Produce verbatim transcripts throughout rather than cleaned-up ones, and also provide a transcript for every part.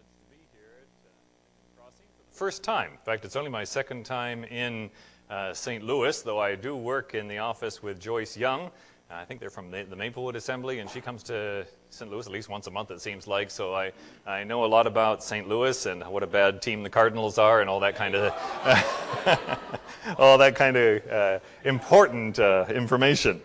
privileged to be here at uh, Crossing for the first time. In fact, it's only my second time in uh, Saint Louis, though I do work in the office with Joyce Young. Uh, I think they're from the, the Maplewood Assembly, and she comes to Saint Louis at least once a month, it seems like. So I, I know a lot about Saint Louis and what a bad team the Cardinals are, and all that kind of all that kind of uh, important uh, information.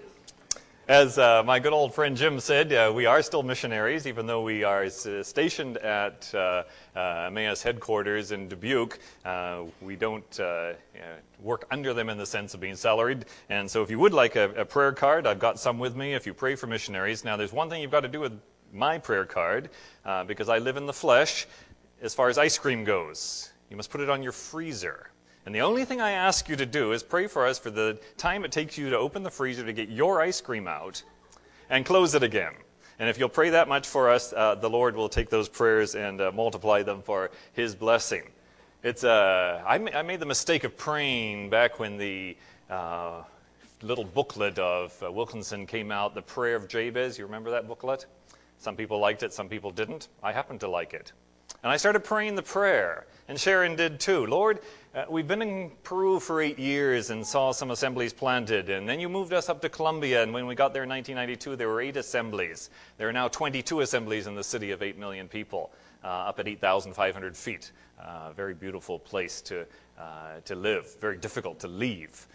As uh, my good old friend Jim said, uh, we are still missionaries, even though we are uh, stationed at uh, uh, Emmaus headquarters in Dubuque. Uh, we don't uh, uh, work under them in the sense of being salaried. And so if you would like a, a prayer card, I've got some with me if you pray for missionaries. Now, there's one thing you've got to do with my prayer card, uh, because I live in the flesh, as far as ice cream goes. You must put it on your freezer. And the only thing I ask you to do is pray for us for the time it takes you to open the freezer to get your ice cream out and close it again. And if you'll pray that much for us, uh, the Lord will take those prayers and uh, multiply them for His blessing. It's uh, I, ma- I made the mistake of praying back when the uh, little booklet of uh, Wilkinson came out, The Prayer of Jabez. You remember that booklet? Some people liked it, some people didn't. I happened to like it. And I started praying the prayer, and Sharon did too. Lord, uh, we've been in Peru for eight years and saw some assemblies planted, and then you moved us up to Colombia, and when we got there in nineteen ninety-two, there were eight assemblies. There are now twenty-two assemblies in the city of eight million people, uh, up at eight thousand five hundred feet. Uh, very beautiful place to, uh, to live, very difficult to leave.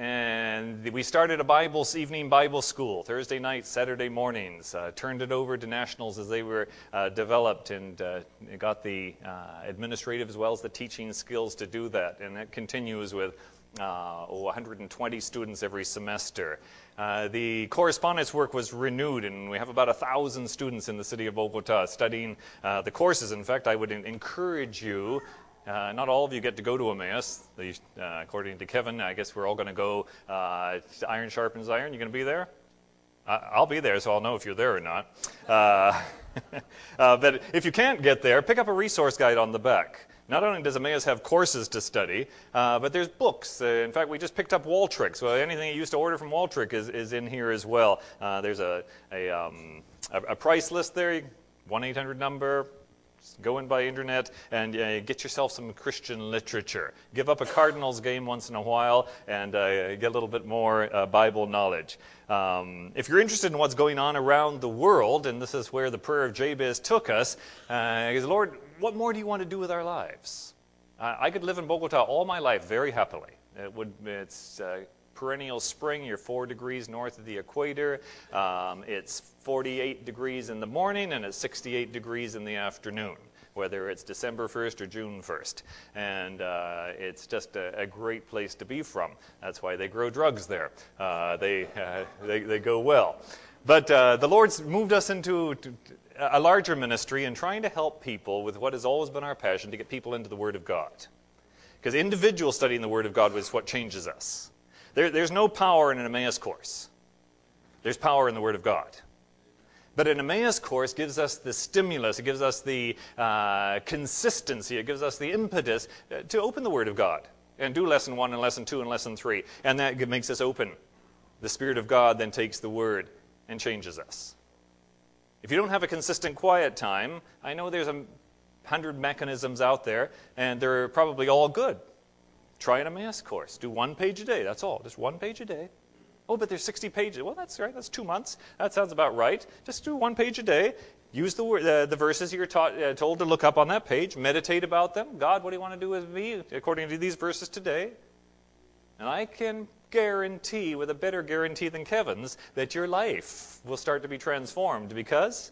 And we started a Bible evening Bible school, Thursday nights, Saturday mornings, uh, turned it over to nationals as they were uh, developed, and uh, got the uh, administrative as well as the teaching skills to do that. And that continues with uh, oh, one hundred twenty students every semester. Uh, the correspondence work was renewed, and we have about one thousand students in the city of Bogota studying uh, the courses. In fact, I would encourage you. Uh, not all of you get to go to Emmaus. The, uh, according to Kevin, I guess we're all going to go uh, iron sharpens iron. You going to be there? I, I'll be there, so I'll know if you're there or not. Uh, uh, but if you can't get there, pick up a resource guide on the back. Not only does Emmaus have courses to study, uh, but there's books. Uh, in fact, we just picked up Waltrix. So anything you used to order from Waltrix is, is in here as well. Uh, there's a, a, um, a, a price list there, one eight hundred number. Go in by internet and uh, get yourself some Christian literature. Give up a Cardinals game once in a while and uh, get a little bit more uh, Bible knowledge. Um, if you're interested in what's going on around the world, and this is where the prayer of Jabez took us, uh, is, Lord, what more do you want to do with our lives? Uh, I could live in Bogota all my life very happily. It would, it's uh, perennial spring. You're four degrees north of the equator. Um, it's forty-eight degrees in the morning, and it's sixty-eight degrees in the afternoon, whether it's December first or June first. And uh, it's just a, a great place to be from. That's why they grow drugs there. Uh, they, uh, they, they go well. But uh, the Lord's moved us into a larger ministry in trying to help people with what has always been our passion, to get people into the Word of God. Because individual studying the Word of God is what changes us. There, there's no power in an Emmaus course. There's power in the Word of God. But an Emmaus course gives us the stimulus, it gives us the uh, consistency, it gives us the impetus to open the Word of God and do lesson one and lesson two and lesson three. And that makes us open. The Spirit of God then takes the Word and changes us. If you don't have a consistent quiet time, I know there's a hundred mechanisms out there, and they're probably all good. Try an Emmaus course. Do one page a day. That's all. Just one page a day. Oh, but there's sixty pages. Well, that's right. That's two months. That sounds about right. Just do one page a day. Use the uh, the verses you're taught, uh, told to look up on that page. Meditate about them. God, what do you want to do with me according to these verses today? And I can guarantee, with a better guarantee than Kevin's, that your life will start to be transformed, because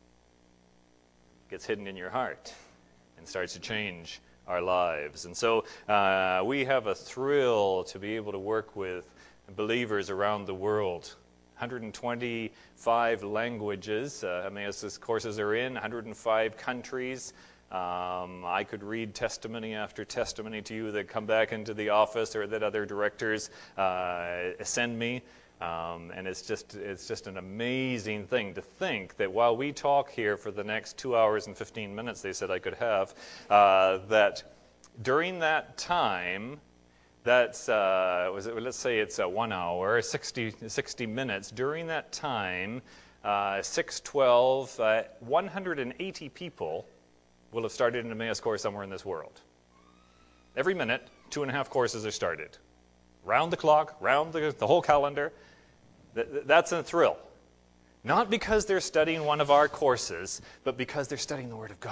it gets hidden in your heart and starts to change our lives. And so uh, we have a thrill to be able to work with believers around the world. one hundred twenty-five languages uh, Emmaus courses are in, one hundred five countries. Um, I could read testimony after testimony to you that come back into the office or that other directors uh, send me. Um, and it's just it's just an amazing thing to think that while we talk here for the next two hours and fifteen minutes, they said I could have, uh, that during that time, that's, uh, was it, let's say it's a one hour, sixty, sixty minutes, during that time, uh, six twelve, uh, one hundred eighty people will have started an Emmaus course somewhere in this world. Every minute, two and a half courses are started. Round the clock, round the, the whole calendar. Th- that's a thrill. Not because they're studying one of our courses, but because they're studying the Word of God.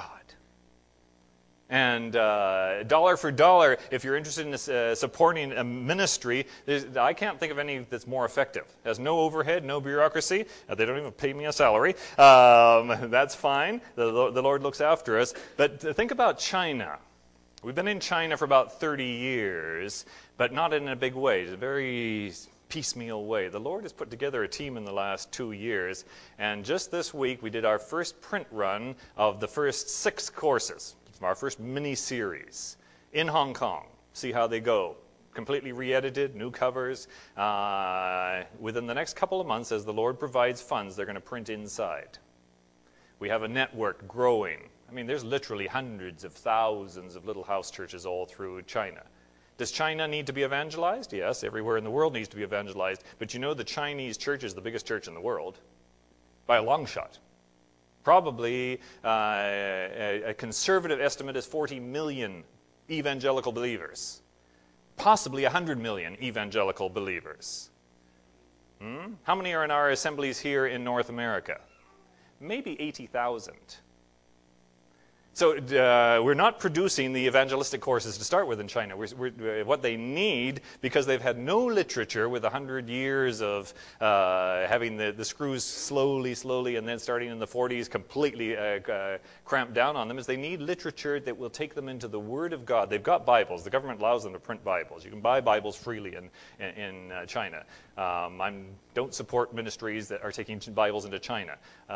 And uh, dollar for dollar, if you're interested in uh, supporting a ministry, I can't think of any that's more effective. It has no overhead, no bureaucracy. Uh, they don't even pay me a salary. Um, that's fine. The, the Lord looks after us. But think about China. We've been in China for about thirty years, but not in a big way. It's a very piecemeal way. The Lord has put together a team in the last two years, and just this week we did our first print run of the first six courses. Our first mini-series in Hong Kong. See how they go. Completely re-edited, new covers. Uh, within the next couple of months, as the Lord provides funds, they're going to print inside. We have a network growing. I mean, there's literally hundreds of thousands of little house churches all through China. Does China need to be evangelized? Yes, everywhere in the world needs to be evangelized. But you know the Chinese church is the biggest church in the world. By a long shot. Probably uh, a, a conservative estimate is forty million evangelical believers. Possibly one hundred million evangelical believers. Hmm? How many are in our assemblies here in North America? Maybe eighty thousand. So uh, we're not producing the evangelistic courses to start with in China. We're, we're, what they need, because they've had no literature with one hundred years of uh, having the, the screws slowly, slowly, and then starting in the forties completely uh, uh, cramped down on them, is they need literature that will take them into the Word of God. They've got Bibles. The government allows them to print Bibles. You can buy Bibles freely in, in, in uh, China. Um, I don't support ministries that are taking Bibles into China.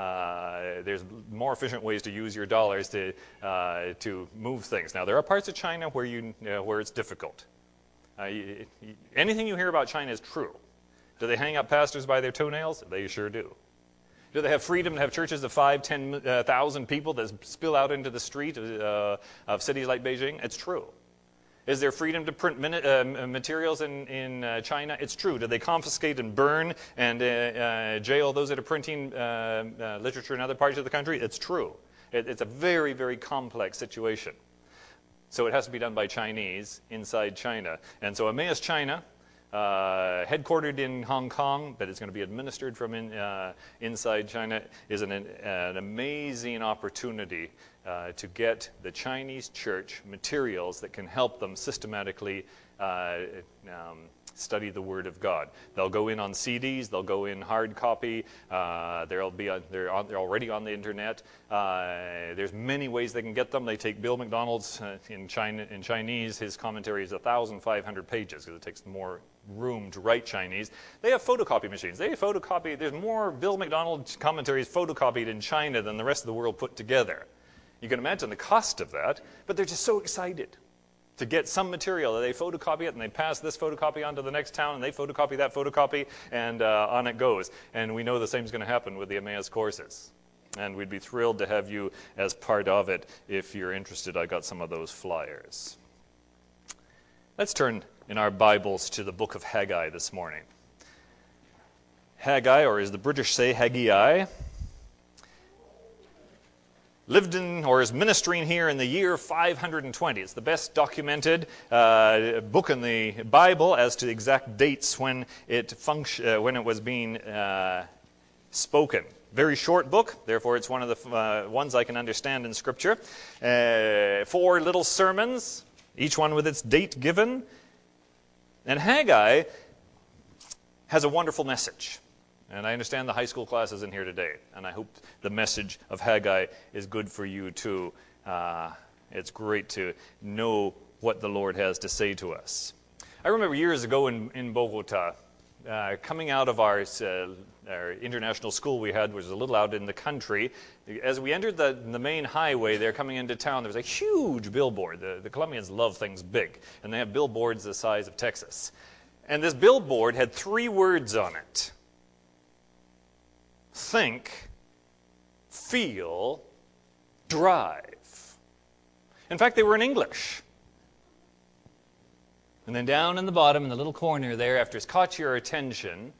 Uh, there's more efficient ways to use your dollars to uh, to move things. Now, there are parts of China where you uh, where it's difficult. Uh, you, you, anything you hear about China is true. Do they hang up pastors by their toenails? They sure do. Do they have freedom to have churches of five, ten uh, thousand people that spill out into the street uh, of cities like Beijing? It's true. Is there freedom to print mini- uh, materials in, in uh, China? It's true. Do they confiscate and burn and uh, uh, jail those that are printing uh, uh, literature in other parts of the country? It's true. It, it's a very, very complex situation. So it has to be done by Chinese inside China. And so Emmaus China, uh, headquartered in Hong Kong, but it's going to be administered from in, uh, inside China, is an, an amazing opportunity Uh, to get the Chinese church materials that can help them systematically uh, um, study the Word of God. They'll go in on C Ds, they'll go in hard copy, uh, they'll be on, they're, on, they're already on the internet. Uh, there's many ways they can get them. They take Bill McDonald's uh, in, China, in Chinese, his commentary is one thousand five hundred pages because it takes more room to write Chinese. They have photocopy machines. They photocopy, there's more Bill McDonald commentaries photocopied in China than the rest of the world put together. You can imagine the cost of that, but they're just so excited to get some material. They photocopy it, and they pass this photocopy on to the next town, and they photocopy that photocopy, and uh, on it goes. And we know the same is going to happen with the Emmaus courses. And we'd be thrilled to have you as part of it if you're interested. I got some of those flyers. Let's turn in our Bibles to the book of Haggai this morning. Haggai, or as the British say, Haggai, lived in, or is ministering here in the year five hundred twenty. It's the best documented uh, book in the Bible as to the exact dates when it function, uh, when it was being uh, spoken. Very short book, therefore it's one of the uh, ones I can understand in Scripture. Uh, four little sermons, each one with its date given. And Haggai has a wonderful message. And I understand the high school class is in here today, and I hope the message of Haggai is good for you too. Uh, it's great to know what the Lord has to say to us. I remember years ago in, in Bogota, uh, coming out of our, uh, our international school we had, which was a little out in the country. As we entered the, the main highway there coming into town, there was a huge billboard. The, the Colombians love things big, and they have billboards the size of Texas. And this billboard had three words on it. Think, feel, drive. In fact, they were in English. And then down in the bottom, in the little corner there, after it's caught your attention,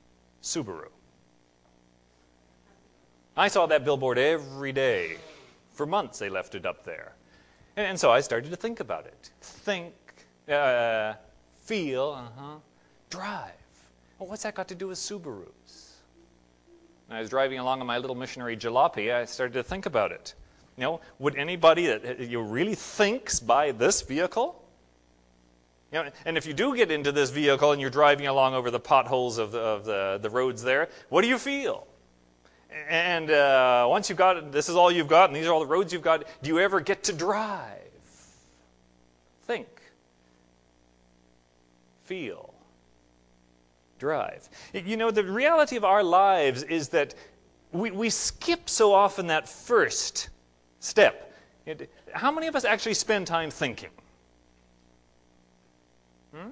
Subaru. I saw that billboard every day For months they left it up there. And, and so I started to think about it. Think, uh, feel, uh-huh, drive. Well, what's that got to do with Subarus? When I was driving along on my little missionary jalopy, I started to think about it. You know, would anybody that you really thinks buy this vehicle? You know, and if you do get into this vehicle and you're driving along over the potholes of the, of the, the roads there, what do you feel? And uh, once you've got, this is all you've got, and these are all the roads you've got, do you ever get to drive? Think. Feel. Drive. You know, the reality of our lives is that we, we skip so often that first step. How many of us actually spend time thinking? Hmm?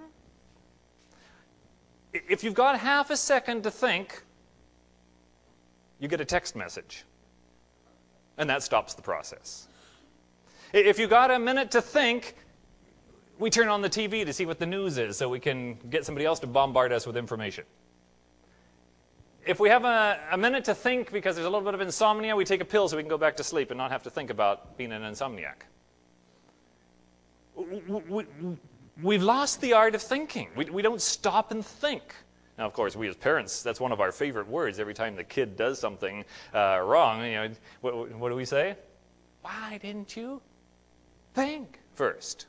If you've got half a second to think, you get a text message, and that stops the process. If you've got a minute to think, we turn on the T V to see what the news is so we can get somebody else to bombard us with information. If we have a, a minute to think because there's a little bit of insomnia, we take a pill so we can go back to sleep and not have to think about being an insomniac. We, we've lost the art of thinking. We, we don't stop and think. Now, of course, we as parents, that's one of our favorite words. Every time the kid does something uh, wrong, you know, what, what do we say? Why didn't you think first?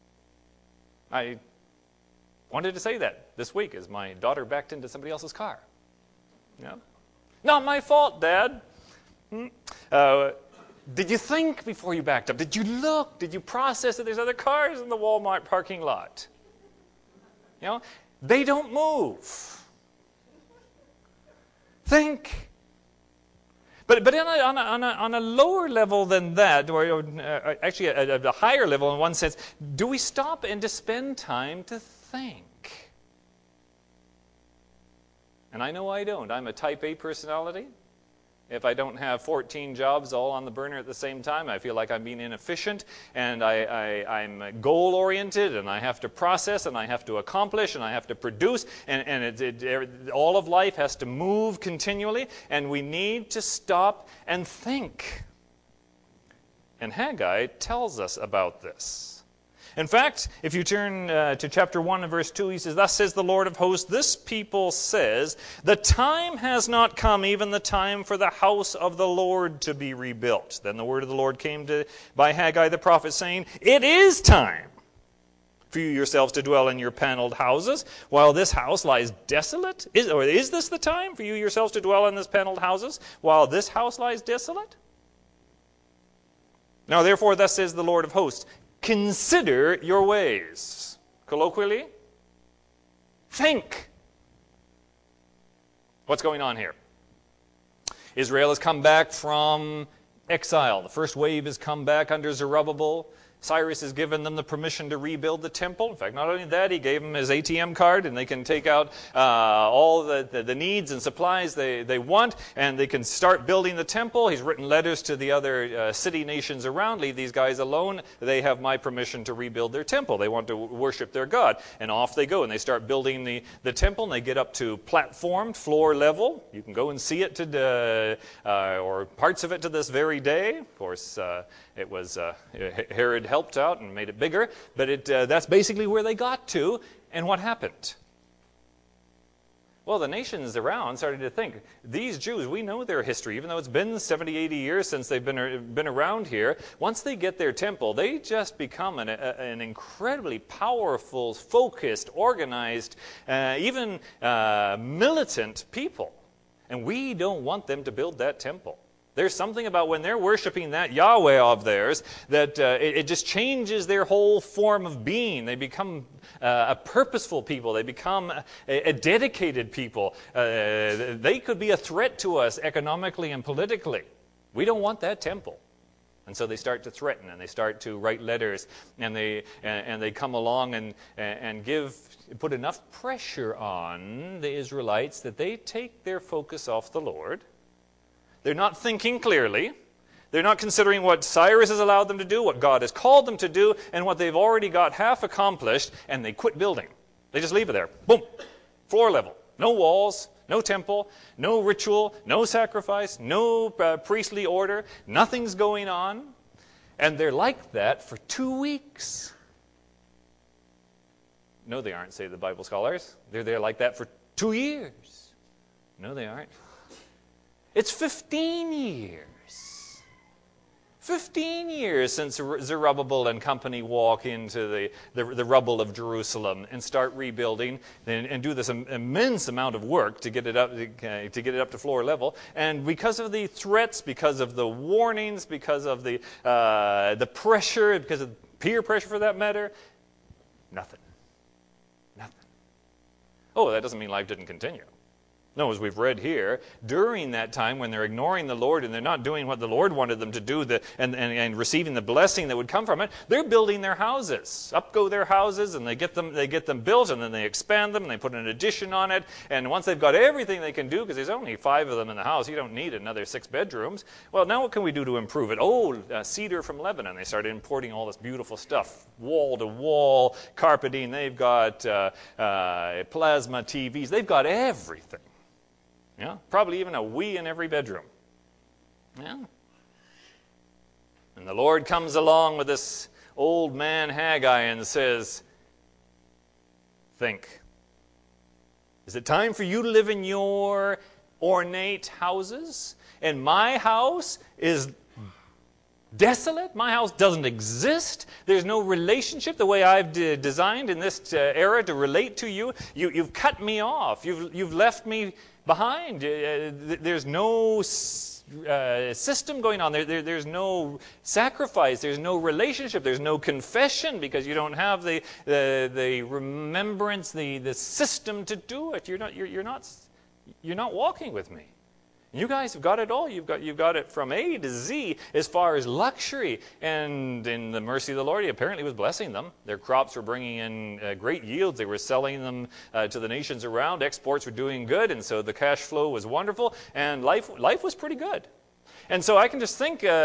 I wanted to say that this week as my daughter backed into somebody else's car. Yeah. Not my fault, Dad. Hmm? Uh, did you think before you backed up? Did you look? Did you process that there's other cars in the Walmart parking lot? You know, they don't move. Think. But but on a, on a, on a, on a lower level than that, or uh, actually at a, a higher level in one sense, do we stop and to spend time to think? And I know I don't. I'm a type A personality. If I don't have fourteen jobs all on the burner at the same time, I feel like I'm being inefficient, and I, I, I'm goal-oriented, and I have to process, and I have to accomplish, and I have to produce, and, and it, it, all of life has to move continually, and we need to stop and think. And Haggai tells us about this. In fact, if you turn uh, to chapter one and verse two, he says, "Thus says the Lord of hosts, this people says, the time has not come, even the time for the house of the Lord to be rebuilt. Then the word of the Lord came to by Haggai the prophet, saying, it is time for you yourselves to dwell in your paneled houses, while this house lies desolate. Is, or is this the time for you yourselves to dwell in this paneled houses, while this house lies desolate? Now therefore, thus says the Lord of hosts, consider your ways." Colloquially, think. What's going on here? Israel has come back from exile. The first wave has come back under Zerubbabel. Cyrus has given them the permission to rebuild the temple. In fact, not only that, he gave them his A T M card, and they can take out uh, all the, the, the needs and supplies they, they want, and they can start building the temple. He's written letters to the other uh, city nations around. Leave these guys alone. They have my permission to rebuild their temple. They want to worship their God. And off they go, and they start building the, the temple, and they get up to platformed, floor level. You can go and see it, to, uh, uh, or parts of it to this very day. Of course, uh, it was uh, Herod helped out and made it bigger, but it, uh, that's basically where they got to. And what happened? Well, the nations around started to think, these Jews, we know their history, even though it's been seventy, eighty years since they've been, been around here. Once they get their temple, they just become an, a, an incredibly powerful, focused, organized, uh, even uh, militant people. And we don't want them to build that temple. There's something about when they're worshiping that Yahweh of theirs that uh, it, it just changes their whole form of being. They become uh, a purposeful people. They become a, a dedicated people. Uh, they could be a threat to us economically and politically. We don't want that temple. And so they start to threaten, and they start to write letters, and they and, and they come along and and give put enough pressure on the Israelites that they take their focus off the Lord. They're not thinking clearly. They're not considering what Cyrus has allowed them to do, what God has called them to do, and what they've already got half accomplished, and they quit building. They just leave it there. Boom. Floor level. No walls, No temple, no ritual, no sacrifice, no uh, priestly order. Nothing's going on. And they're like that for two weeks. No, they aren't, say the Bible scholars. They're there like that for two years. No, they aren't. It's fifteen years. Fifteen years since Zerubbabel and company walk into the, the, the rubble of Jerusalem and start rebuilding and, and do this immense amount of work to get it up uh, to get it up to floor level. And because of the threats, because of the warnings, because of the uh, the pressure, because of peer pressure for that matter, nothing. Nothing. Oh, that doesn't mean life didn't continue. No, as we've read here, during that time when they're ignoring the Lord and they're not doing what the Lord wanted them to do the, and, and, and receiving the blessing that would come from it, they're building their houses. Up go their houses, and they get them they get them built, and then they expand them, and they put an addition on it. And once they've got everything they can do, because there's only five of them in the house, you don't need another six bedrooms. Well, now what can we do to improve it? Oh, uh, cedar from Lebanon. They started importing all this beautiful stuff, wall-to-wall carpeting. They've got uh, uh, plasma T Vs. They've got everything. Yeah, probably even a Wii in every bedroom. Yeah. And the Lord comes along with this old man Haggai and says, think. Is it time for you to live in your ornate houses? And my house is desolate. My house doesn't exist. There's no relationship the way I've de- designed in this uh, era to relate to you. you. You've cut me off. You've, you've left me behind. Uh, there's no uh, system going on. There, there, there's no sacrifice. There's no relationship. There's no confession because you don't have the the, the remembrance, the, the system to do it. You're not. You're, you're not. You're not walking with me. You guys have got it all. You've got you've got it from A to Z as far as luxury. And in the mercy of the Lord, He apparently was blessing them. Their crops were bringing in uh, great yields. They were selling them uh, to the nations around. Exports were doing good, and so the cash flow was wonderful, and life life was pretty good. And so I can just think, uh,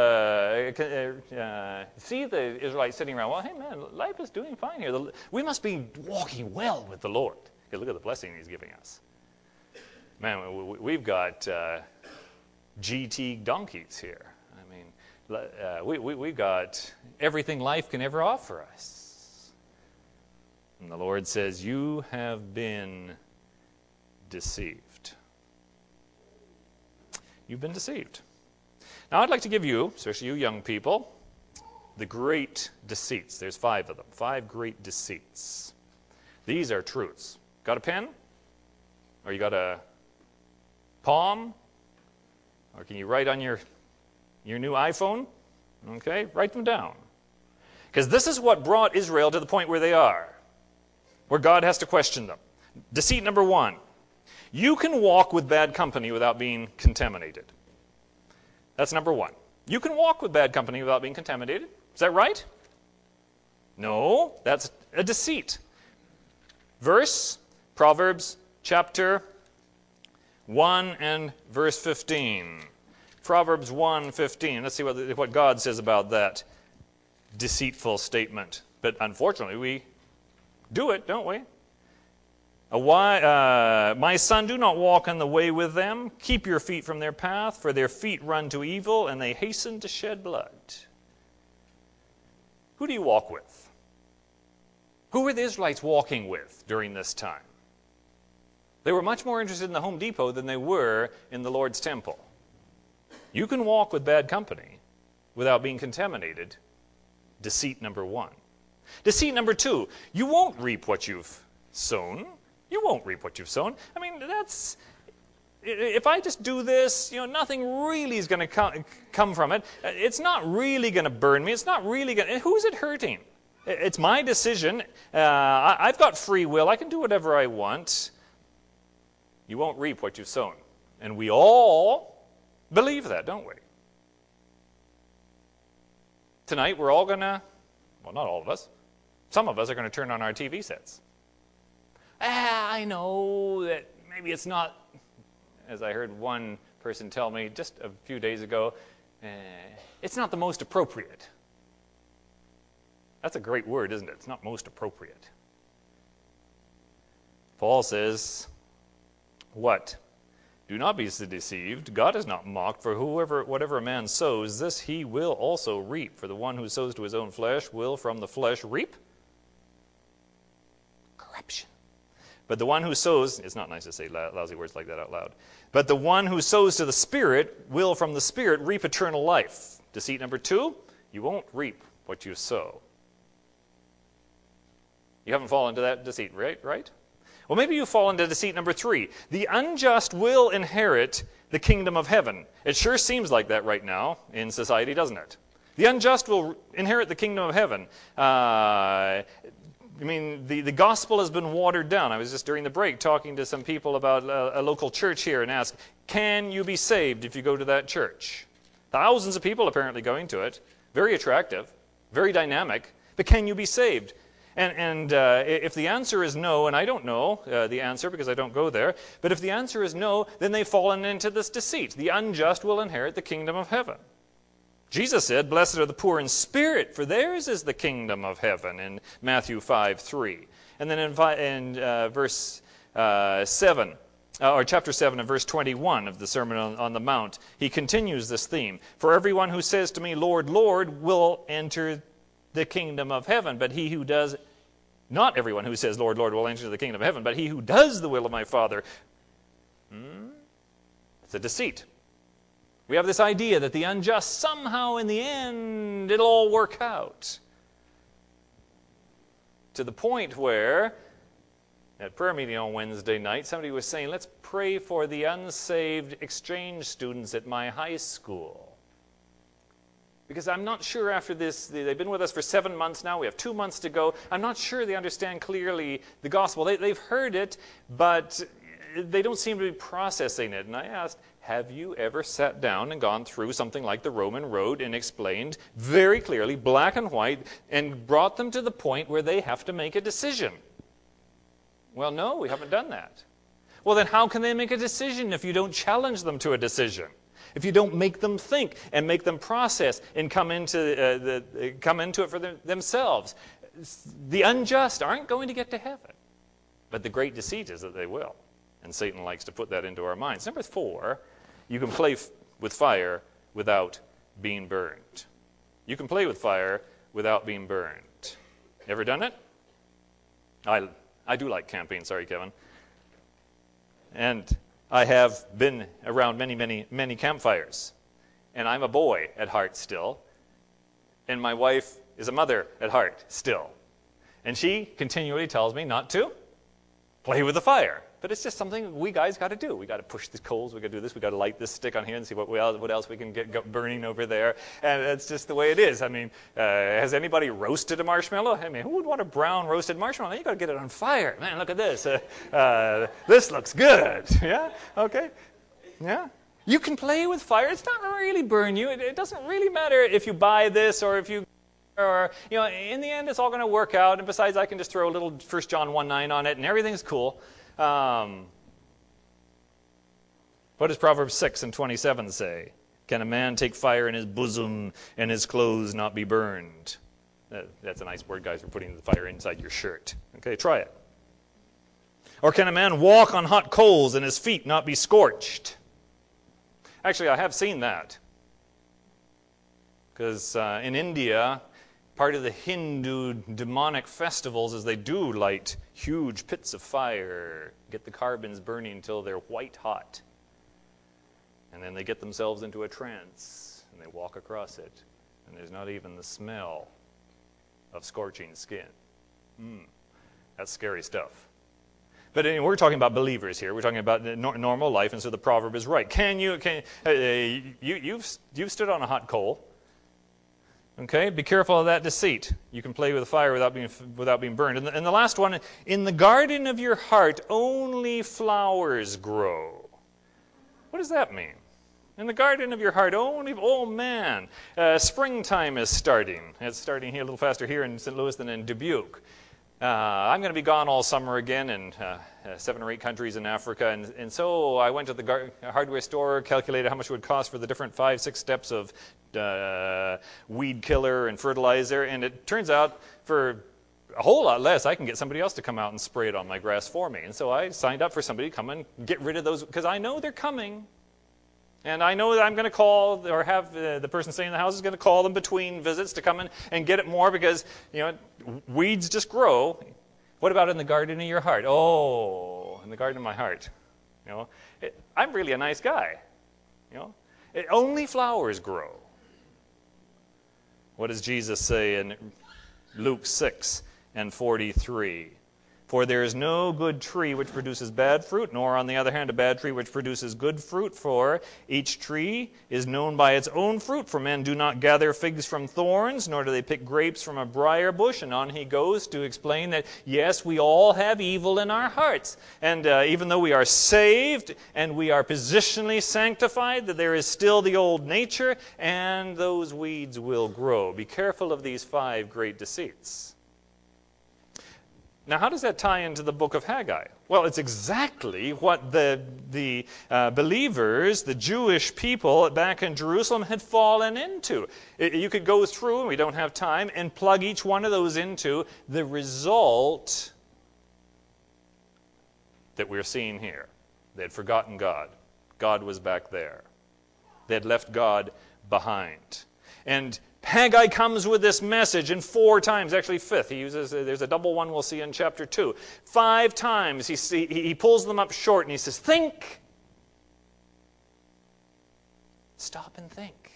uh, see the Israelites sitting around. Well, hey man, life is doing fine here. We must be walking well with the Lord. Okay, look at the blessing He's giving us. Man, we've got uh, G T donkeys here. I mean, uh, we, we, we've got everything life can ever offer us. And the Lord says, you have been deceived. You've been deceived. Now, I'd like to give you, especially you young people, the great deceits. There's five of them. Five great deceits. These are truths. Got a pen? Or you got a palm? Or can you write on your, your new iPhone? Okay, write them down. Because this is what brought Israel to the point where they are, where God has to question them. Deceit number one. You can walk with bad company without being contaminated. That's number one. You can walk with bad company without being contaminated. Is that right? No, that's a deceit. Verse, Proverbs chapter one and verse fifteen. Proverbs one fifteen. Let's see what, what God says about that deceitful statement. But unfortunately, we do it, don't we? A why, uh, my son, do not walk on the way with them. Keep your feet from their path, for their feet run to evil, and they hasten to shed blood. Who do you walk with? Who were the Israelites walking with during this time? They were much more interested in the Home Depot than they were in the Lord's temple. You can walk with bad company without being contaminated. Deceit number one. Deceit number two, you won't reap what you've sown. You won't reap what you've sown. I mean, that's, if I just do this, you know, nothing really is going to come, come from it. It's not really going to burn me. It's not really going to, who's it hurting? It's my decision. Uh, I, I've got free will. I can do whatever I want. You won't reap what you've sown. And we all believe that, don't we? Tonight we're all going to, well, not all of us, some of us are going to turn on our T V sets. Ah, I know that maybe it's not, as I heard one person tell me just a few days ago, eh, it's not the most appropriate. That's a great word, isn't it? It's not most appropriate. Paul says, What? Do not be deceived. God is not mocked, for whoever, whatever a man sows, this he will also reap. For the one who sows to his own flesh will from the flesh reap corruption. But the one who sows, it's not nice to say lousy words like that out loud, but the one who sows to the Spirit will from the Spirit reap eternal life. Deceit number two, you won't reap what you sow. You haven't fallen into that deceit, right? Right? Well, maybe you fall into deceit number three. The unjust will inherit the kingdom of heaven. It sure seems like that right now in society, doesn't it? The unjust will inherit the kingdom of heaven. Uh, I mean, the, the gospel has been watered down. I was just during the break talking to some people about a, a local church here and asked, can you be saved if you go to that church? Thousands of people apparently going to it. Very attractive, very dynamic, but can you be saved? And, and uh, if the answer is no, and I don't know uh, the answer because I don't go there, but if the answer is no, then they've fallen into this deceit. The unjust will inherit the kingdom of heaven. Jesus said, blessed are the poor in spirit, for theirs is the kingdom of heaven, in Matthew five three. And then in, in uh, verse uh, seven, uh, or chapter seven and verse twenty-one of the Sermon on, on the Mount, he continues this theme. For everyone who says to me, Lord, Lord, will enter the kingdom of heaven, but he who does, not everyone who says, Lord, Lord, will enter the kingdom of heaven, but he who does the will of my Father. Hmm? It's a deceit. We have this idea that the unjust, somehow in the end, it'll all work out. To the point where, at prayer meeting on Wednesday night, somebody was saying, let's pray for the unsaved exchange students at my high school. Because I'm not sure after this, they've been with us for seven months now, we have two months to go. I'm not sure they understand clearly the gospel. They, they've heard it, but they don't seem to be processing it. And I asked, have you ever sat down and gone through something like the Roman Road and explained very clearly, black and white, and brought them to the point where they have to make a decision? Well, no, we haven't done that. Well, then how can they make a decision if you don't challenge them to a decision? If you don't make them think and make them process and come into, uh, the, uh, come into it for them, themselves? The unjust aren't going to get to heaven. But the great deceit is that they will. And Satan likes to put that into our minds. Number four, you can play f- with fire without being burned. You can play with fire without being burned. Ever done it? I, I do like camping. Sorry, Kevin. And I have been around many, many, many campfires. And I'm a boy at heart still. And my wife is a mother at heart still. And she continually tells me not to play with the fire. But it's just something we guys got to do. We got to push the coals. We got to do this. We got to light this stick on here and see what we, what else we can get go burning over there. And it's just the way it is. I mean, uh, has anybody roasted a marshmallow? I mean, who would want a brown roasted marshmallow? You got to get it on fire. Man, look at this. Uh, uh, this looks good. Yeah. Okay. Yeah. You can play with fire. It's not really burn you. It, it doesn't really matter if you buy this or if you. Or, you know, in the end, it's all going to work out. And besides, I can just throw a little First John one nine on it, and everything's cool. Um, what does Proverbs six and twenty-seven say? Can a man take fire in his bosom and his clothes not be burned? Uh, that's a nice word, guys, for putting the fire inside your shirt. Okay, try it. Or can a man walk on hot coals and his feet not be scorched? Actually, I have seen that. Because uh, in India, part of the Hindu demonic festivals is they do light huge pits of fire, get the carbons burning until they're white hot. And then they get themselves into a trance, and they walk across it, and there's not even the smell of scorching skin. Mm, that's scary stuff. But anyway, we're talking about believers here. We're talking about normal life, and so the proverb is right. Can you, can, uh, you you've, you've stood on a hot coal. Okay, be careful of that deceit. You can play with fire without being without being burned. And the, and the last one, in the garden of your heart, only flowers grow. What does that mean? In the garden of your heart, only, oh man, uh, springtime is starting. It's starting here a little faster here in Saint Louis than in Dubuque. Uh, I'm going to be gone all summer again in uh, uh, seven or eight countries in Africa, and, and so I went to the gar- hardware store, calculated how much it would cost for the different five, six steps of uh, weed killer and fertilizer, and it turns out for a whole lot less, I can get somebody else to come out and spray it on my grass for me. And so I signed up for somebody to come and get rid of those, because I know they're coming. And I know that I'm going to call, or have uh, the person staying in the house is going to call them between visits to come in and get it more, because, you know, weeds just grow. What about in the garden of your heart? Oh, in the garden of my heart. You know, it, I'm really a nice guy. You know, it, only flowers grow. What does Jesus say in Luke six and forty-three? For there is no good tree which produces bad fruit, nor on the other hand a bad tree which produces good fruit. For each tree is known by its own fruit. For men do not gather figs from thorns, nor do they pick grapes from a briar bush. And on he goes to explain that, yes, we all have evil in our hearts. And uh, even though we are saved and we are positionally sanctified, that there is still the old nature, and those weeds will grow. Be careful of these five great deceits. Now, how does that tie into the book of Haggai? Well, it's exactly what the, the uh, believers, the Jewish people back in Jerusalem had fallen into. It, you could go through, and we don't have time, and plug each one of those into the result that we're seeing here. They had forgotten God. God was back there. They had left God behind. And Haggai comes with this message, and four times, actually fifth, he uses, there's a double one we'll see in chapter two. Five times he, he, he pulls them up short and he says, think. Stop and think.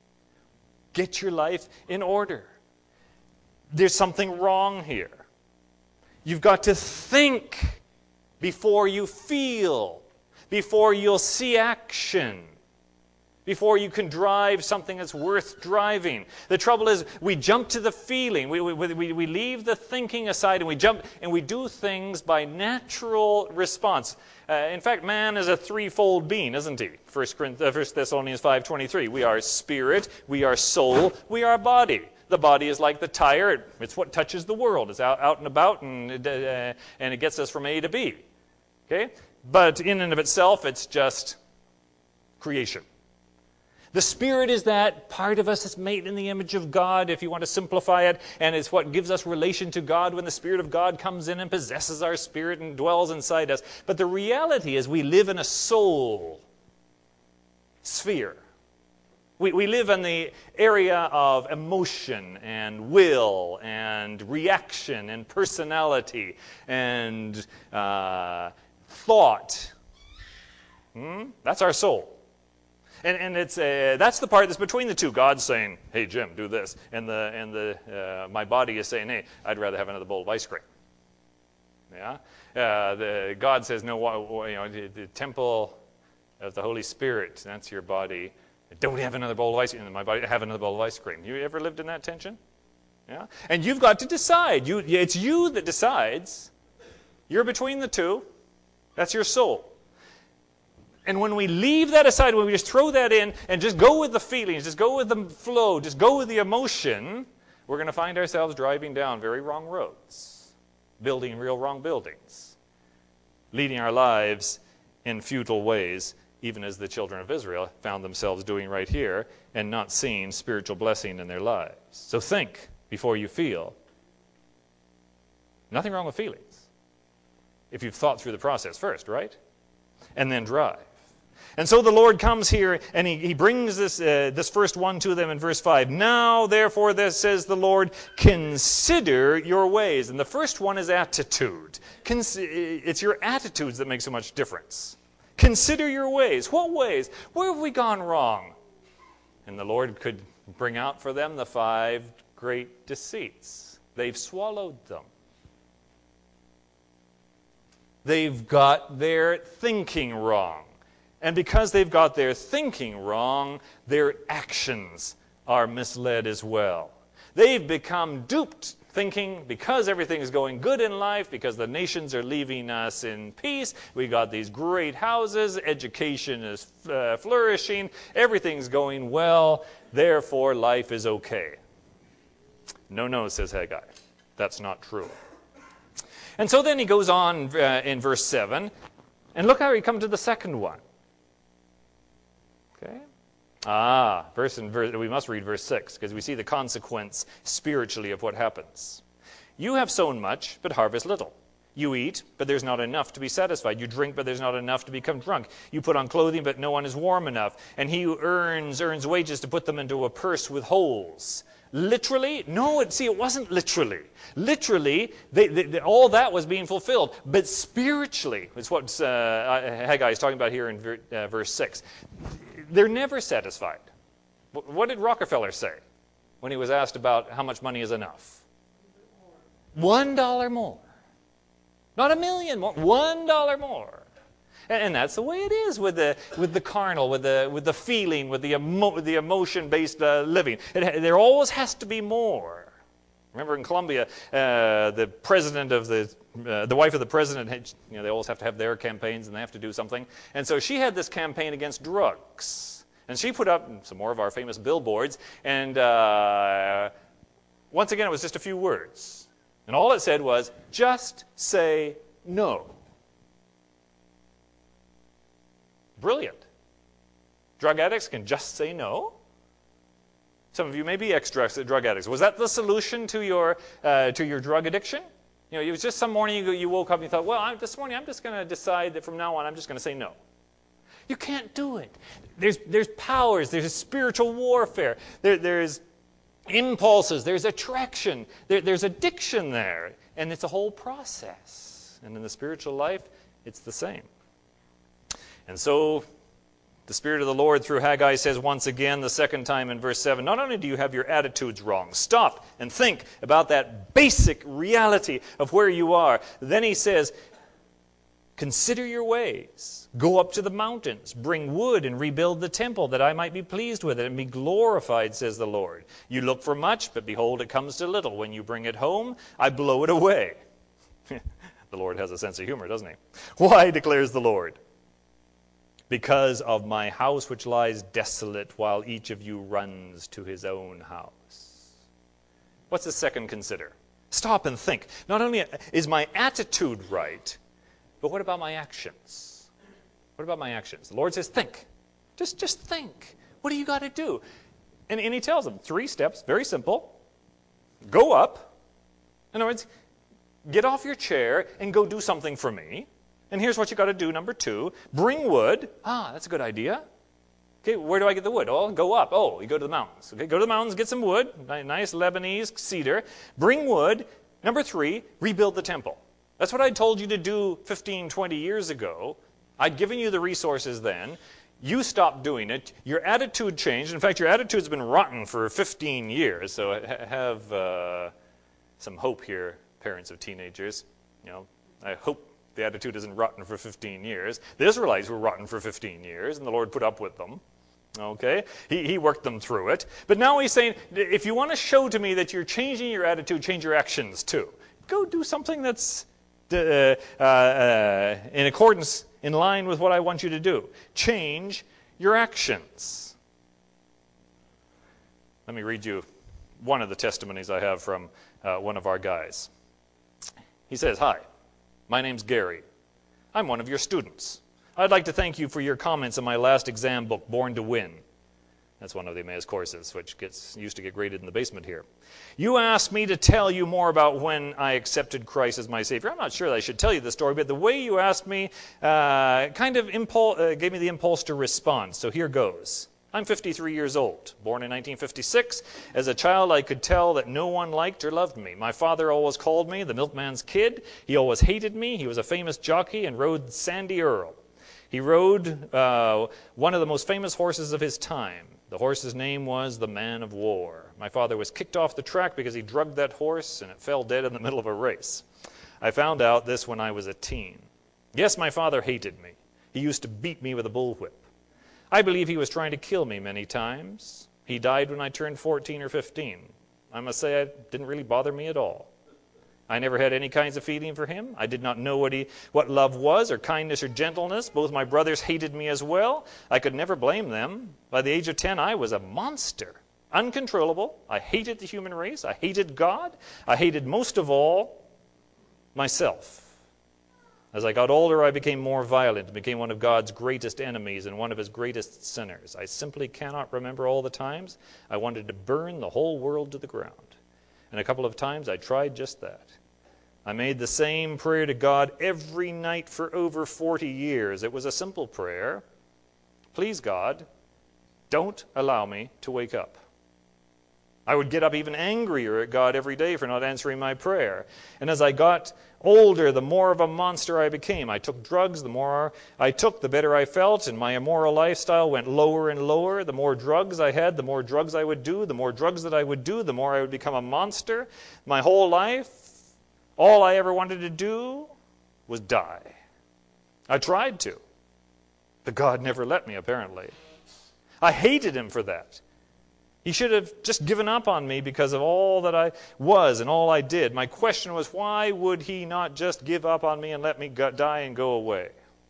Get your life in order. There's something wrong here. You've got to think before you feel, before you'll see action, before you can drive something that's worth driving. The trouble is, we jump to the feeling. We, we, we, we leave the thinking aside, and we jump, and we do things by natural response. Uh, in fact, man is a threefold being, isn't he? First Thessalonians five twenty-three. We are spirit, we are soul, we are body. The body is like the tire. It's what touches the world. It's out, out and about, and it, uh, and it gets us from A to B. Okay? But in and of itself, it's just creation. The Spirit is that part of us that's made in the image of God, if you want to simplify it, and it's what gives us relation to God when the Spirit of God comes in and possesses our spirit and dwells inside us. But the reality is we live in a soul sphere. We, we live in the area of emotion and will and reaction and personality and uh, thought. Hmm? That's our soul. And, and it's uh, that's the part that's between the two. God's saying, hey, Jim, do this. And the and the uh, my body is saying, hey, I'd rather have another bowl of ice cream. Yeah? Uh, the, God says, no, you know, the, the temple of the Holy Spirit, that's your body. Don't have another bowl of ice cream. And my body, have another bowl of ice cream. You ever lived in that tension? Yeah? And you've got to decide. You, it's you that decides. You're between the two. That's your soul. And when we leave that aside, when we just throw that in and just go with the feelings, just go with the flow, just go with the emotion, we're going to find ourselves driving down very wrong roads, building real wrong buildings, leading our lives in futile ways, even as the children of Israel found themselves doing right here and not seeing spiritual blessing in their lives. So think before you feel. Nothing wrong with feelings if you've thought through the process first, right? And then drive. And so the Lord comes here, and he, he brings this, uh, this first one to them in verse five. Now, therefore, this says the Lord, consider your ways. And the first one is attitude. Cons- it's your attitudes that make so much difference. Consider your ways. What ways? Where have we gone wrong? And the Lord could bring out for them the five great deceits. They've swallowed them. They've got their thinking wrong. And because they've got their thinking wrong, their actions are misled as well. They've become duped, thinking because everything is going good in life, because the nations are leaving us in peace, we got these great houses, education is uh, flourishing, everything's going well, therefore life is okay. No, no, says Haggai. That's not true. And so then he goes on uh, in verse seven, and look how he comes to the second one. Okay? Ah, verse and verse, we must read verse six, because we see the consequence spiritually of what happens. You have sown much, but harvest little. You eat, but there's not enough to be satisfied. You drink, but there's not enough to become drunk. You put on clothing, but no one is warm enough. And he who earns, earns wages to put them into a purse with holes. Literally? No, it, see, it wasn't literally. Literally, they, they, they, all that was being fulfilled. But spiritually, it's what uh, Haggai is talking about here in ver, uh, verse six. They're never satisfied. What did Rockefeller say when he was asked about how much money is enough? One dollar more. Not a million more. One dollar more. And, and that's the way it is with the with the carnal, with the with the feeling, with the emo, the emotion-based uh, living. It, there always has to be more. Remember in Colombia, uh, the president of the uh, the wife of the president, had, you know, they always have to have their campaigns and they have to do something. And so she had this campaign against drugs, and she put up some more of our famous billboards. And uh, once again, it was just a few words. And all it said was, just say no. Brilliant. Drug addicts can just say no. Some of you may be ex-drug addicts. Was that the solution to your uh, to your drug addiction? You know, it was just some morning you, you woke up and you thought, well, I'm, this morning I'm just going to decide that from now on I'm just going to say no. You can't do it. There's there's powers. There's spiritual warfare. There, there's impulses, there's attraction, there, there's addiction there, and it's a whole process. And in the spiritual life, it's the same. And so, the Spirit of the Lord through Haggai says once again, the second time in verse seven, not only do you have your attitudes wrong, stop and think about that basic reality of where you are. Then he says, consider your ways. Go up to the mountains, bring wood and rebuild the temple, that I might be pleased with it and be glorified, says the Lord. You look for much, but behold, it comes to little. When you bring it home, I blow it away. The Lord has a sense of humor, doesn't he? Why, declares the Lord? Because of my house which lies desolate, while each of you runs to his own house. What's the second consider? Stop and think. Not only is my attitude right, but what about my actions? What about my actions? The Lord says, think. Just, just think. What do you got to do? And, and he tells them three steps, very simple. Go up. In other words, get off your chair and go do something for me. And here's what you got to do, number two. Bring wood. Ah, that's a good idea. Okay, where do I get the wood? Oh, go up. Oh, you go to the mountains. Okay, go to the mountains, get some wood. Nice Lebanese cedar. Bring wood. Number three, rebuild the temple. That's what I told you to do fifteen, twenty years ago. I'd given you the resources then. You stopped doing it. Your attitude changed. In fact, your attitude's been rotten for fifteen years. So I have uh, some hope here, parents of teenagers. You know, I hope the attitude isn't rotten for fifteen years. The Israelites were rotten for fifteen years, and the Lord put up with them. Okay? He, he worked them through it. But now he's saying, if you want to show to me that you're changing your attitude, change your actions too. Go do something that's uh, uh, in accordance, in line with what I want you to do. Change your actions. Let me read you one of the testimonies I have from uh, one of our guys. He says, hi, my name's Gary. I'm one of your students. I'd like to thank you for your comments on my last exam book, Born to Win. That's one of the Emmaus courses, which gets used to get graded in the basement here. You asked me to tell you more about when I accepted Christ as my Savior. I'm not sure that I should tell you the story, but the way you asked me uh, kind of impul- uh, gave me the impulse to respond. So here goes. I'm fifty-three years old, born in nineteen fifty-six. As a child, I could tell that no one liked or loved me. My father always called me the milkman's kid. He always hated me. He was a famous jockey and rode Sandy Earl. He rode uh, one of the most famous horses of his time. The horse's name was the Man of War. My father was kicked off the track because he drugged that horse and it fell dead in the middle of a race. I found out this when I was a teen. Yes, my father hated me. He used to beat me with a bullwhip. I believe he was trying to kill me many times. He died when I turned fourteen or fifteen. I must say it didn't really bother me at all. I never had any kinds of feeling for him. I did not know what he, what love was, or kindness or gentleness. Both my brothers hated me as well. I could never blame them. By the age of ten, I was a monster, uncontrollable. I hated the human race. I hated God. I hated most of all myself. As I got older, I became more violent, became one of God's greatest enemies and one of his greatest sinners. I simply cannot remember all the times I wanted to burn the whole world to the ground. And a couple of times I tried just that. I made the same prayer to God every night for over forty years. It was a simple prayer. Please, God, don't allow me to wake up. I would get up even angrier at God every day for not answering my prayer. And as I got older, the more of a monster I became. I took drugs. The more I took, the better I felt, and my immoral lifestyle went lower and lower. The more drugs I had, the more drugs I would do. The more drugs that I would do, the more I would become a monster. My whole life, all I ever wanted to do was die. I tried to, but God never let me, apparently. I hated him for that. He should have just given up on me because of all that I was and all I did. My question was, why would he not just give up on me and let me go, die and go away?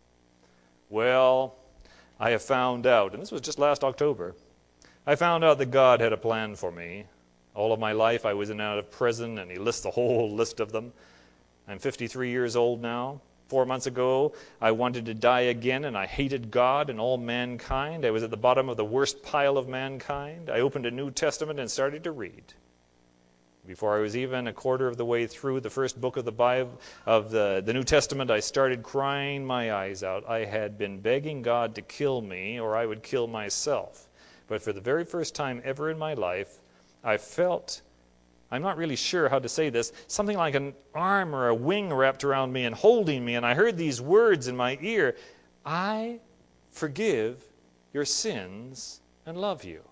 Well, I have found out, and this was just last October, I found out that God had a plan for me. All of my life I was in and out of prison, and he lists a whole list of them. I'm fifty-three years old now. Four months ago, I wanted to die again, and I hated God and all mankind. I was at the bottom of the worst pile of mankind. I opened a New Testament and started to read. Before I was even a quarter of the way through the first book of the Bible, of the, the New Testament, I started crying my eyes out. I had been begging God to kill me, or I would kill myself. But for the very first time ever in my life, I felt, I'm not really sure how to say this, something like an arm or a wing wrapped around me and holding me, and I heard these words in my ear, I forgive your sins and love you.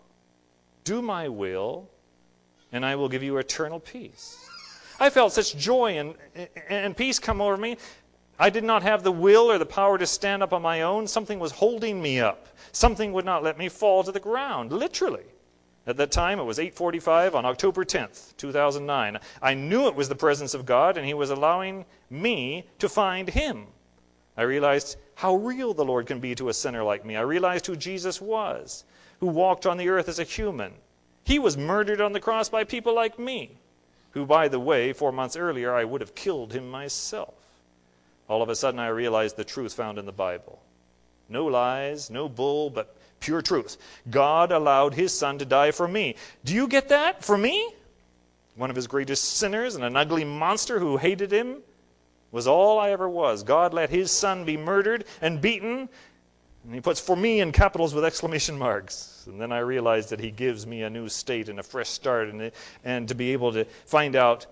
Do my will, and I will give you eternal peace. I felt such joy and, and peace come over me. I did not have the will or the power to stand up on my own. Something was holding me up. Something would not let me fall to the ground, literally. At that time, it was eight forty-five on October tenth, two thousand nine. I knew it was the presence of God, and he was allowing me to find him. I realized how real the Lord can be to a sinner like me. I realized who Jesus was, who walked on the earth as a human. He was murdered on the cross by people like me, who, by the way, four months earlier, I would have killed him myself. All of a sudden, I realized the truth found in the Bible. No lies, no bull, but pure truth. God allowed his son to die for me. Do you get that? For me? One of his greatest sinners and an ugly monster who hated him was all I ever was. God let his son be murdered and beaten, and he puts "for me" in capitals with exclamation marks. And then I realized that he gives me a new state and a fresh start, and, and to be able to find out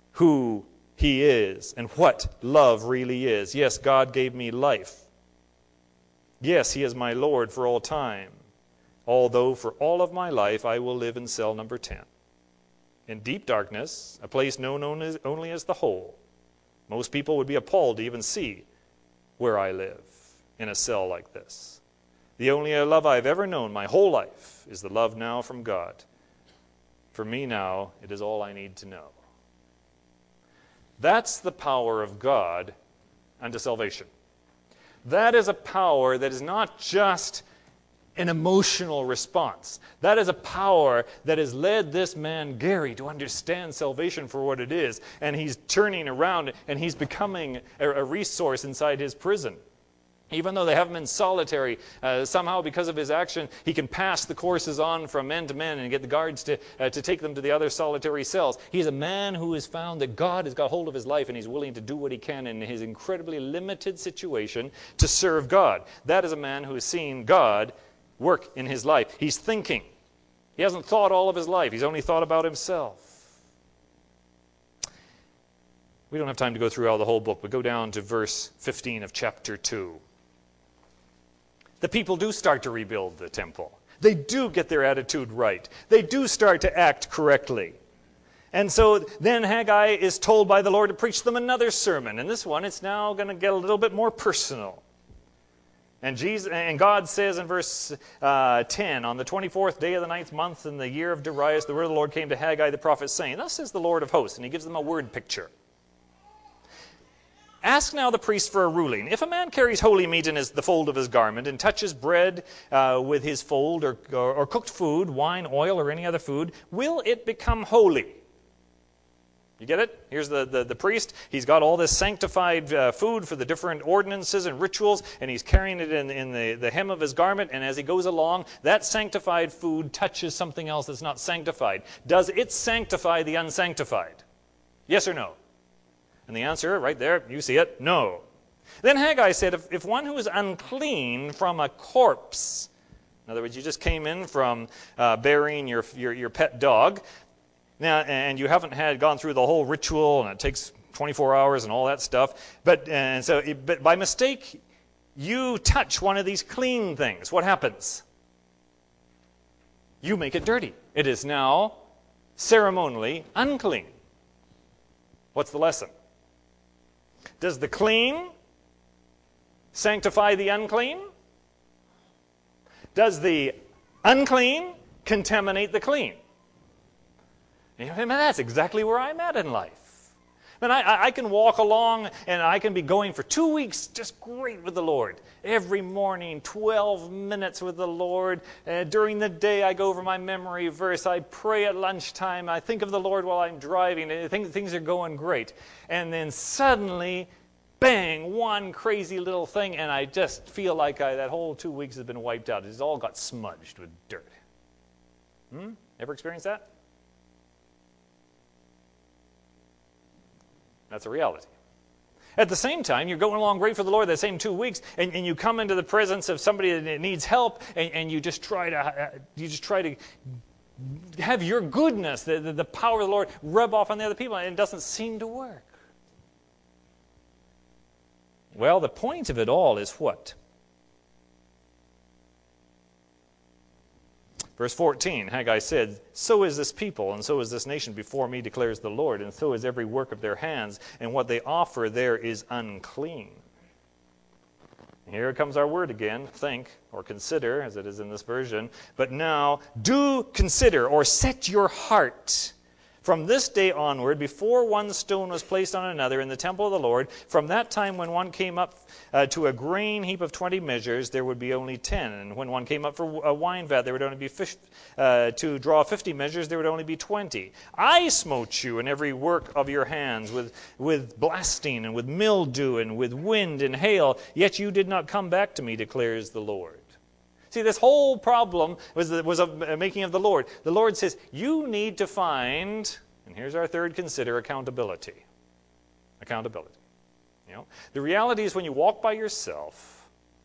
who he is and what love really is. Yes, God gave me life. Yes, he is my Lord for all time, although for all of my life I will live in cell number ten. In deep darkness, a place known only as the hole. Most people would be appalled to even see where I live in a cell like this. The only love I've ever known my whole life is the love now from God. For me now, it is all I need to know. That's the power of God unto salvation. That is a power that is not just an emotional response. That is a power that has led this man, Gary, to understand salvation for what it is. And he's turning around and he's becoming a, a resource inside his prison. Even though they have him in solitary, uh, somehow because of his action, he can pass the courses on from men to men and get the guards to, uh, to take them to the other solitary cells. He's a man who has found that God has got hold of his life, and he's willing to do what he can in his incredibly limited situation to serve God. That is a man who has seen God work in his life. He's thinking. He hasn't thought all of his life. He's only thought about himself. We don't have time to go through all the whole book, but go down to verse fifteen of chapter two. The people do start to rebuild the temple. They do get their attitude right. They do start to act correctly. And so then Haggai is told by the Lord to preach them another sermon. And this one, it's now going to get a little bit more personal. And Jesus, and God says in verse uh, ten, on the twenty-fourth day of the ninth month in the year of Darius, the word of the Lord came to Haggai the prophet, saying, thus says the Lord of hosts. And he gives them a word picture. Ask now the priest for a ruling. If a man carries holy meat in his, the fold of his garment and touches bread uh, with his fold or, or, or cooked food, wine, oil, or any other food, will it become holy? You get it? Here's the, the, the priest. He's got all this sanctified uh, food for the different ordinances and rituals, and he's carrying it in, in the, the hem of his garment, and as he goes along, that sanctified food touches something else that's not sanctified. Does it sanctify the unsanctified? Yes or no? And the answer, right there, you see it, no. Then Haggai said, if, if one who is unclean from a corpse, in other words, you just came in from uh, burying your, your, your pet dog, now, and you haven't had gone through the whole ritual, and it takes twenty-four hours and all that stuff. But and so, but by mistake, you touch one of these clean things. What happens? You make it dirty. It is now ceremonially unclean. What's the lesson? Does the clean sanctify the unclean? Does the unclean contaminate the clean? You know, man, that's exactly where I'm at in life. Man, I, I can walk along and I can be going for two weeks just great with the Lord. Every morning, twelve minutes with the Lord. Uh, during the day, I go over my memory verse. I pray at lunchtime. I think of the Lord while I'm driving. I think things are going great. And then suddenly, bang, one crazy little thing, and I just feel like I, that whole two weeks has been wiped out. It's all got smudged with dirt. Hmm? Ever experienced that? That's a reality. At the same time, you're going along great for the Lord that same two weeks, and, and you come into the presence of somebody that needs help, and, and you just try to uh, you just try to have your goodness, the, the, the power of the Lord, rub off on the other people, and it doesn't seem to work. Well, the point of it all is what? Verse fourteen, Haggai said, so is this people, and so is this nation before me, declares the Lord, and so is every work of their hands, and what they offer there is unclean. Here comes our word again, think, or consider, as it is in this version. But now, do consider, or set your heart. From this day onward, before one stone was placed on another in the temple of the Lord, from that time when one came up uh, to a grain heap of twenty measures, there would be only ten. And when one came up for a wine vat, there would only be fish, uh, to draw fifty measures, there would only be twenty. I smote you in every work of your hands, with, with blasting and with mildew and with wind and hail, yet you did not come back to me, declares the Lord. See, this whole problem was, the, was a making of the Lord. The Lord says, you need to find, and here's our third consider, accountability. Accountability. You know, the reality is when you walk by yourself,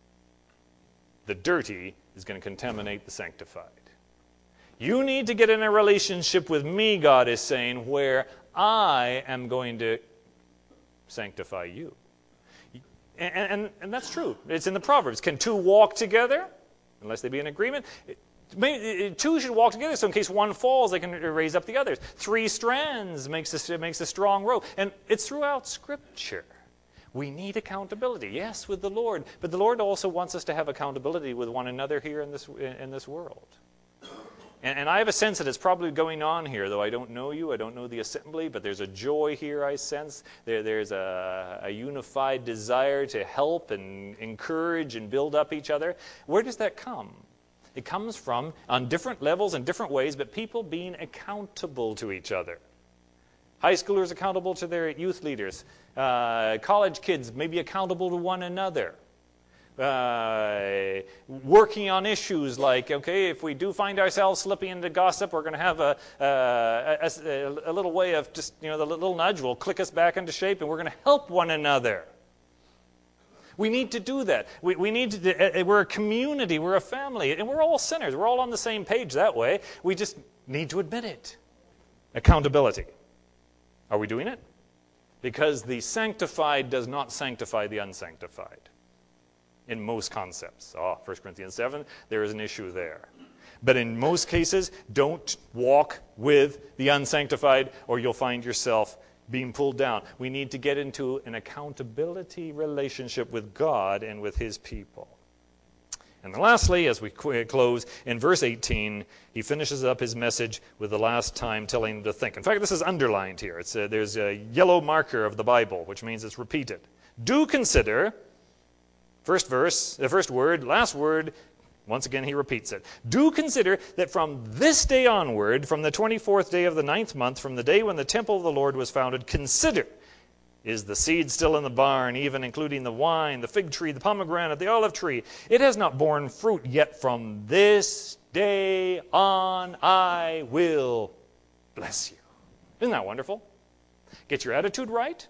the dirty is going to contaminate the sanctified. You need to get in a relationship with me, God is saying, where I am going to sanctify you. And, and, and that's true. It's in the Proverbs. Can two walk together? Unless they be in agreement. Two should walk together, so in case one falls, they can raise up the others. Three strands makes a, makes a strong rope. And it's throughout Scripture. We need accountability, yes, with the Lord. But the Lord also wants us to have accountability with one another here in this, in this world. And, and I have a sense that it's probably going on here, though I don't know you, I don't know the assembly, but there's a joy here I sense. There, there's a, a unified desire to help and encourage and build up each other. Where does that come? It comes from, on different levels and different ways, but people being accountable to each other. High schoolers accountable to their youth leaders. Uh, college kids maybe accountable to one another. Uh, working on issues like, okay, if we do find ourselves slipping into gossip, we're going to have a, a, a, a little way of just, you know, the little nudge will click us back into shape, and we're going to help one another. We need to do that. We, we need to, we're a community, we're a family, and we're all sinners. We're all on the same page that way. We just need to admit it. Accountability. Are we doing it? Because the sanctified does not sanctify the unsanctified. In most concepts. Oh, First Corinthians seven, there is an issue there. But in most cases, don't walk with the unsanctified, or you'll find yourself being pulled down. We need to get into an accountability relationship with God and with His people. And then lastly, as we close, in verse eighteen, he finishes up his message with the last time telling them to think. In fact, this is underlined here. It's a, there's a yellow marker of the Bible, which means it's repeated. Do consider... First verse, the first word, last word, Once again, he repeats it. Do consider that from this day onward, from the twenty-fourth day of the ninth month, from the day when the temple of the Lord was founded, consider, is the seed still in the barn, even including the wine, the fig tree, the pomegranate, the olive tree? It has not borne fruit, yet from this day on I will bless you. Isn't that wonderful? Get your attitude right.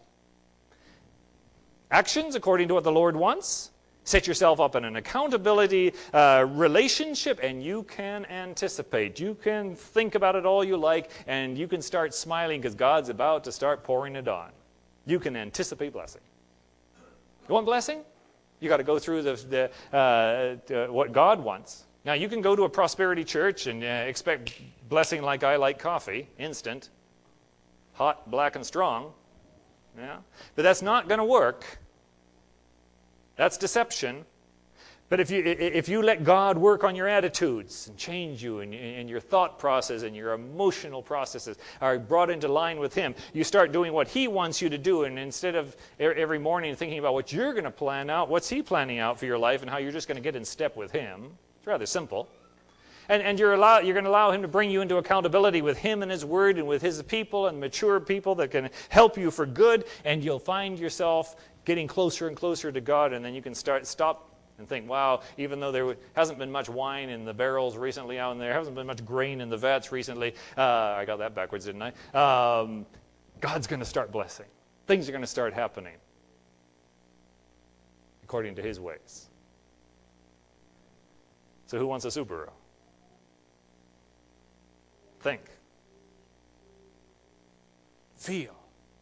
Actions according to what the Lord wants. Set yourself up in an accountability uh, relationship, and you can anticipate. You can think about it all you like, and you can start smiling because God's about to start pouring it on. You can anticipate blessing. You want blessing? You got to go through the, the uh, uh, what God wants. Now, you can go to a prosperity church and uh, expect blessing like I like coffee, instant, hot, black, and strong. Yeah, but that's not going to work. That's deception. But if you if you let God work on your attitudes and change you, and, and your thought process and your emotional processes are brought into line with Him, you start doing what He wants you to do, and instead of every morning thinking about what you're going to plan out, what's He planning out for your life and how you're just going to get in step with Him. It's rather simple. And, and you're, allow, you're going to allow Him to bring you into accountability with Him and His Word and with His people and mature people that can help you for good, and you'll find yourself getting closer and closer to God, and then you can start stop and think, wow, even though there hasn't been much wine in the barrels recently out there, hasn't been much grain in the vats recently, uh, I got that backwards, didn't I? Um, God's going to start blessing. Things are going to start happening according to His ways. So who wants a Subaru? Think. Feel.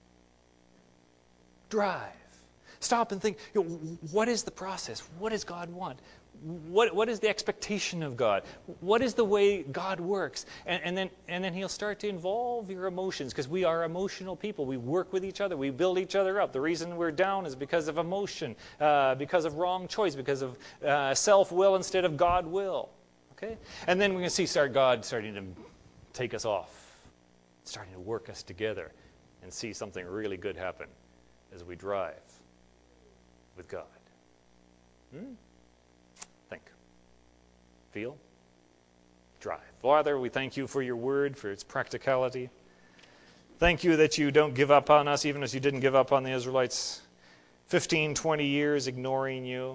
Drive. Stop and think, you know, what is the process? What does God want? What, what is the expectation of God? What is the way God works? And, and, then, and then He'll start to involve your emotions, because we are emotional people. We work with each other. We build each other up. The reason we're down is because of emotion, uh, because of wrong choice, because of uh, self-will instead of God will. Okay? And then we're going to see start God starting to take us off, starting to work us together, and see something really good happen as we drive with God. Hmm? Think. Feel. Drive. Father, we thank You for Your Word, for its practicality. Thank You that You don't give up on us, even as You didn't give up on the Israelites. fifteen, twenty years ignoring You.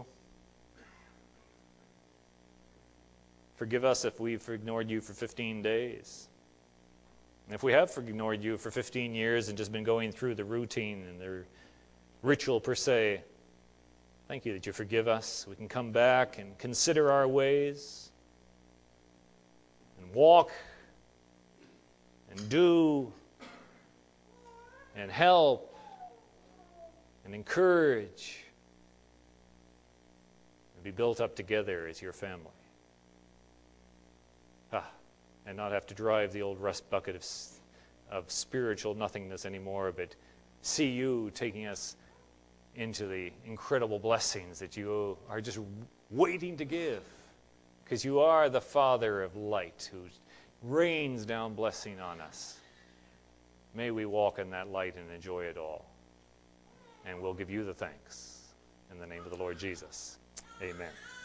Forgive us if we've ignored You for fifteen days. And if we have ignored You for fifteen years and just been going through the routine and the ritual per se, thank You that You forgive us. We can come back and consider our ways and walk and do and help and encourage and be built up together as Your family. Ah, and not have to drive the old rust bucket of, of spiritual nothingness anymore, but see You taking us into the incredible blessings that You are just waiting to give, because You are the Father of light who rains down blessing on us. May we walk in that light and enjoy it all. And we'll give You the thanks. In the name of the Lord Jesus, amen.